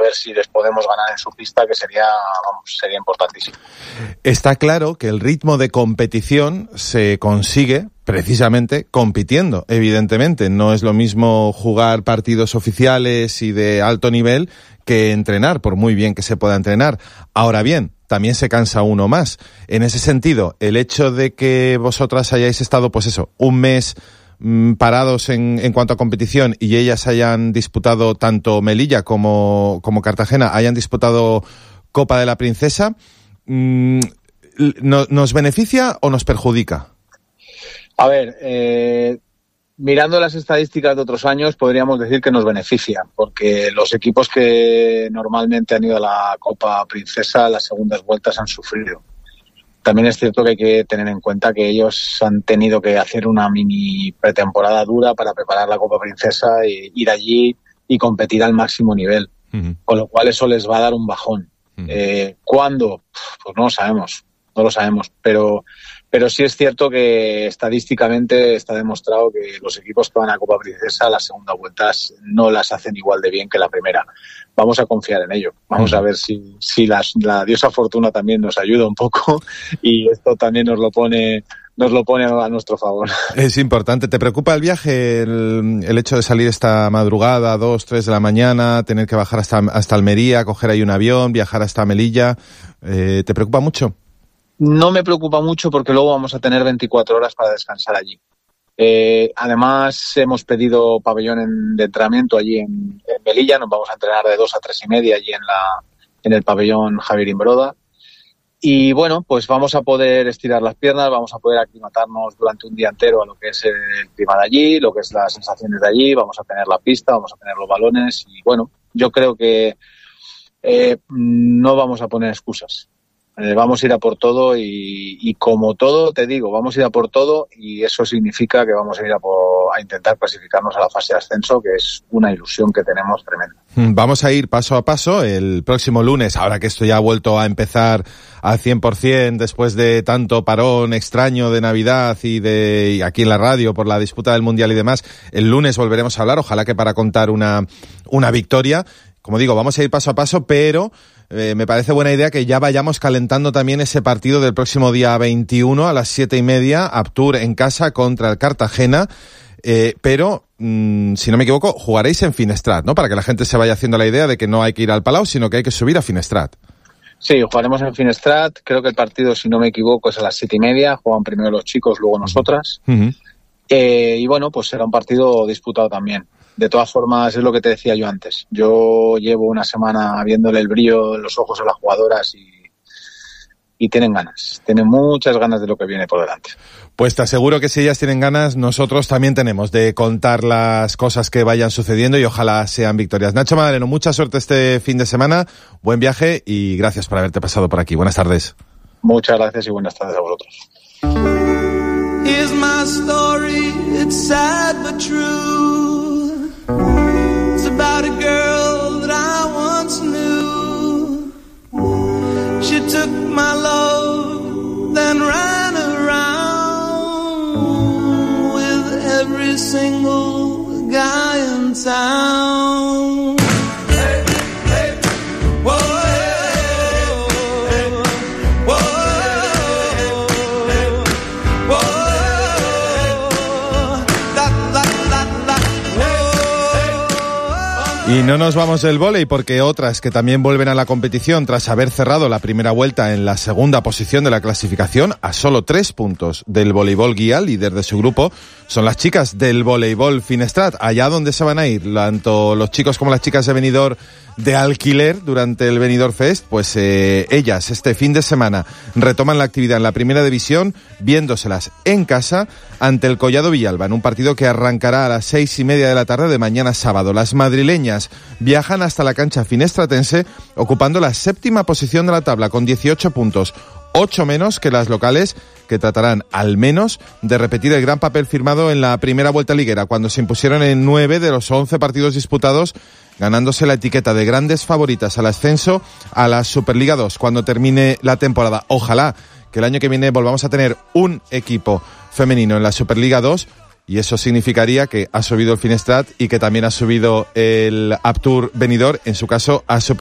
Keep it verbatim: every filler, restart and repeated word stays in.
ver si les podemos ganar en su pista, que sería, vamos, sería importantísimo. Está claro que el ritmo de competición se consigue precisamente compitiendo, evidentemente. No es lo mismo jugar partidos oficiales y de alto nivel que entrenar, por muy bien que se pueda entrenar. Ahora bien, también se cansa uno más. En ese sentido, el hecho de que vosotras hayáis estado, pues eso, un mes mmm, parados en, en cuanto a competición y ellas hayan disputado, tanto Melilla como, como Cartagena, hayan disputado Copa de la Princesa, mmm, ¿no, ¿nos beneficia o nos perjudica? A ver, eh... mirando las estadísticas de otros años, podríamos decir que nos beneficia, porque los equipos que normalmente han ido a la Copa Princesa, las segundas vueltas han sufrido. También es cierto que hay que tener en cuenta que ellos han tenido que hacer una mini pretemporada dura para preparar la Copa Princesa e ir allí y competir al máximo nivel, uh-huh. con lo cual eso les va a dar un bajón. Uh-huh. Eh, ¿Cuándo? Pues no lo sabemos, no lo sabemos, pero... Pero sí es cierto que estadísticamente está demostrado que los equipos que van a Copa Princesa las segundas vueltas no las hacen igual de bien que la primera. Vamos a confiar en ello. Vamos a ver si, si la, la diosa Fortuna también nos ayuda un poco y esto también nos lo pone nos lo pone a nuestro favor. Es importante. ¿Te preocupa el viaje, el, el hecho de salir esta madrugada, dos, tres de la mañana, tener que bajar hasta, hasta Almería, coger ahí un avión, viajar hasta Melilla? Eh, ¿Te preocupa mucho? No me preocupa mucho porque luego vamos a tener veinticuatro horas para descansar allí. Eh, además, hemos pedido pabellón en, de entrenamiento allí en, en Melilla. Nos vamos a entrenar de dos a tres y media allí en, la, en el pabellón Javier Imbroda. Y bueno, pues vamos a poder estirar las piernas, vamos a poder aclimatarnos durante un día entero a lo que es el clima de allí, lo que es las sensaciones de allí. Vamos a tener la pista, vamos a tener los balones y bueno, yo creo que eh, no vamos a poner excusas. Eh, vamos a ir a por todo y, y como todo, te digo, vamos a ir a por todo y eso significa que vamos a ir a, por, a intentar clasificarnos a la fase de ascenso, que es una ilusión que tenemos tremenda. Vamos a ir paso a paso el próximo lunes, ahora que esto ya ha vuelto a empezar al cien por ciento después de tanto parón extraño de Navidad y de y aquí en la radio por la disputa del Mundial y demás. El lunes volveremos a hablar, ojalá que para contar una, una victoria. Como digo, vamos a ir paso a paso, pero eh, me parece buena idea que ya vayamos calentando también ese partido del próximo día veintiuno a las siete y media, Aptur en casa contra el Cartagena, eh, pero, mmm, si no me equivoco, jugaréis en Finestrat, ¿no? Para que la gente se vaya haciendo la idea de que no hay que ir al Palau, sino que hay que subir a Finestrat. Sí, jugaremos en Finestrat, creo que el partido, si no me equivoco, es a las siete y media, juegan primero los chicos, luego nosotras, uh-huh. eh, y bueno, pues será un partido disputado también. De todas formas, es lo que te decía yo antes. Yo llevo una semana viéndole el brillo en los ojos a las jugadoras y, y tienen ganas. Tienen muchas ganas de lo que viene por delante. Pues te aseguro que si ellas tienen ganas, nosotros también tenemos de contar las cosas que vayan sucediendo y ojalá sean victorias. Nacho Madaleno, mucha suerte este fin de semana, buen viaje y gracias por haberte pasado por aquí. Buenas tardes. Muchas gracias y buenas tardes a vosotros. Here's my story, it's sad but true. It's about a girl that I once knew. She took my love, then ran around with every single guy in town. Hey, hey, whoa. Y no nos vamos del vóley porque otras que también vuelven a la competición tras haber cerrado la primera vuelta en la segunda posición de la clasificación a solo tres puntos del voleibol Guía, líder de su grupo, son las chicas del voleibol Finestrat. Allá donde se van a ir tanto los chicos como las chicas de Benidorm de alquiler durante el Benidorm Fest, pues eh, ellas este fin de semana retoman la actividad en la primera división viéndoselas en casa ante el Collado Villalba en un partido que arrancará a las seis y media de la tarde de mañana sábado. Las madrileñas viajan hasta la cancha finestratense ocupando la séptima posición de la tabla con dieciocho puntos, ocho menos que las locales, que tratarán al menos de repetir el gran papel firmado en la primera vuelta liguera cuando se impusieron en nueve de los once partidos disputados, ganándose la etiqueta de grandes favoritas al ascenso a la Superliga dos cuando termine la temporada. Ojalá que el año que viene volvamos a tener un equipo femenino en la Superliga dos y eso significaría que ha subido el Finestrat y que también ha subido el Aptur Benidorm, en su caso a Superliga.